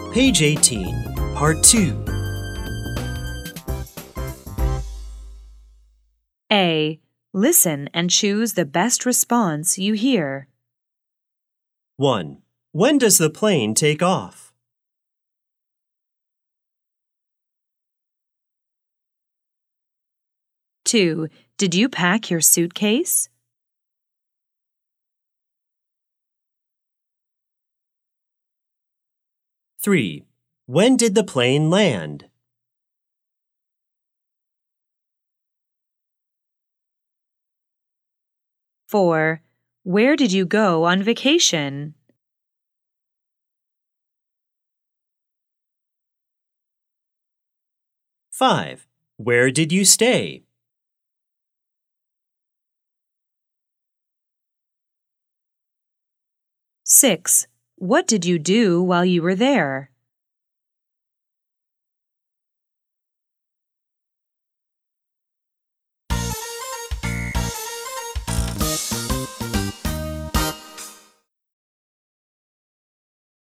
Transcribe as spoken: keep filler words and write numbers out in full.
Page eighteen, Part two. A. Listen and choose the best response you hear. one. When does the plane take off? two. Did you pack your suitcase? three. When did the plane land? four. Where did you go on vacation? five. Where did you stay? six. What did you do while you were there?